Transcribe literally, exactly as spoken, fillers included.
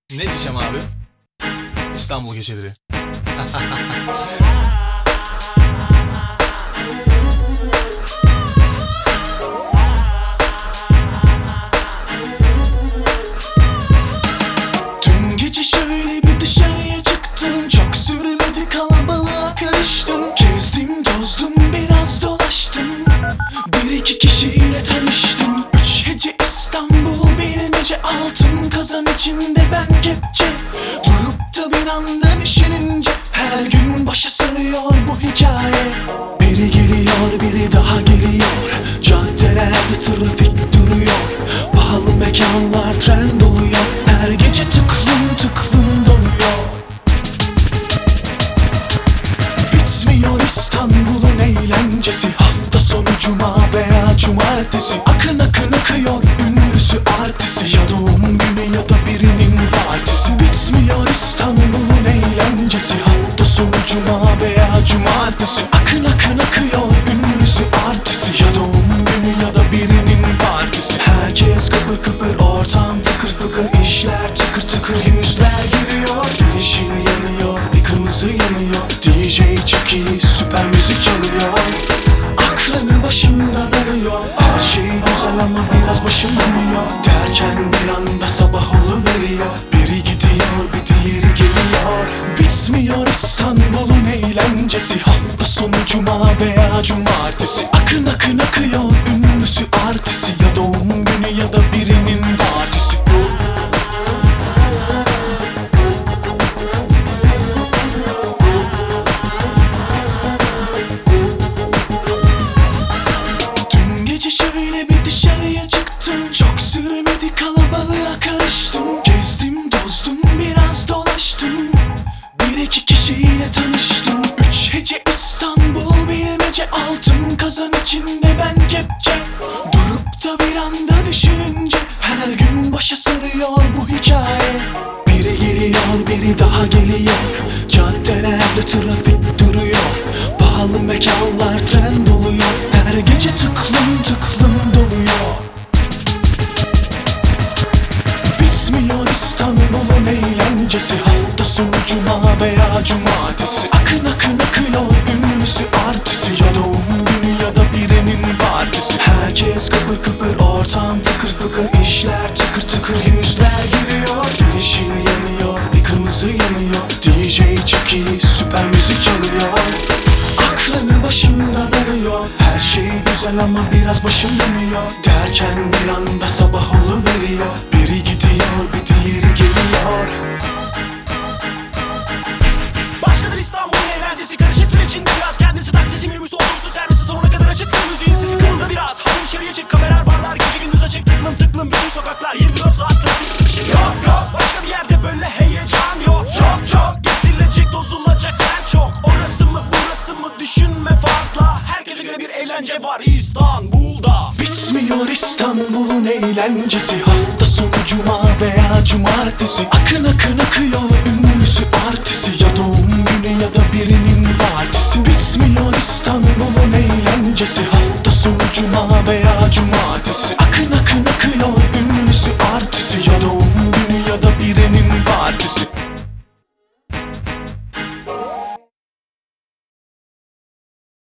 Ne diyeceğim abi? İstanbul geceleri. Dün gece şöyle bir dışarıya çıktım. Çok sürmedi, kalabalığa karıştım. Gezdim tozdum, biraz dolaştım. Bir iki kişiyle tanıştım. Üç hece İstanbul, bilmece altın kazan içinde ben kepçe. Durup da bir anda düşününce her gün başa sarıyor bu hikaye. Biri geliyor, biri daha geliyor. Caddelerde trafik duruyor. Pahalı mekanlar trend oluyor. Her gece tıklım tıklım doluyor. Bitmiyor İstanbul'un eğlencesi. Hafta sonu cuma veya cumartesi. Akın akın akıyor ünlüsü artisi. Ya doğum günü ya da birinin partisi. Bitmiyor İstanbul'un eğlencesi. Hafta sonu cuma veya cumartesi. Akın akın akıyor ünlüsü artisi. Ya doğum günü ya da birinin partisi. Herkes kıpır kıpır, ortam fıkır fıkır. İşler tıkır tıkır, yüzler gülüyor. Bir ışığı yanıyor, bir kırmızı yanıyor. D J çok iyi, süper müzik çalıyor. Aklını başımdan alıyor. Her şey güzel ama biraz başım dönüyor. Derken bir anda sabah oluveriyor. Biri gidiyor, bir diğeri geliyor. Bitmiyor İstanbul'un eğlencesi. Hafta sonu cuma veya cumartesi. Akın akın akıyor ünlüsü artisi. Ya doğum günü ya da birinin partisi. Dün gece şöyle bir dışarıya çıktım. Çok sürmedi, kalabalığa karıştım. Gezdim tozdum, biraz dolaştım. Bir iki kişiyle tanıştım. Üç hece İstanbul, bilmece altın kazan içinde ben kepçe. Durup da bir anda düşününce her gün başa sarıyor bu hikaye. Biri geliyor, biri daha geliyor. Caddelerde trafik duruyor. Pahalı mekanlar trend oluyor. Her gece tıklım tıklım doluyor. Bitmiyor İstanbul'un eğlencesi. Hafta sonu cuma veya cumartesi. Akın akın akıyor ünlüsü artisi. Ya doğum günü ya da birinin partisi. Herkes kıpır kıpır, ortam fıkır fıkır. İşler tıkır tıkır, yüzler gülüyor. Bir ışığı yanıyor, bir kırmızı yanıyor. D J çok iyi, süper müzik çalıyor. Aklını başımdan alıyor. Her şey güzel ama biraz başım dönüyor. Derken bir anda sabah oluveriyor. Biri gidiyor, bir diğeri geliyor. Başladır İstanbul'un eğlencesi. Karışık tır içinde biraz. Kendisi taksisi minibüsü otobüsü servisi. Sonuna kadar açık bir müziğin sesi. Kırıldı biraz. Hadi dışarıya çık, kamerar barlar. Gece gündüz açık, tıklım tıklım bütün sokaklar. Yirmi dört saat trafik sıkışık. Yok yok, başka bir yerde böyle heyecan yok. Çok çok gezilecek, tozulacak yer çok. Orası mı burası mı düşünme fazla. Herkese göre bir eğlence var İstanbul'da. Bitmiyor İstanbul'un eğlencesi. Hafta sonu cuma veya cumartesi. Akın akın akıyor ünlüsü artisi. Ya doğum günü ya da birinin partisi. Bitmiyor İstanbul'un eğlencesi. Hafta sonu cuma veya cumartesi. Akın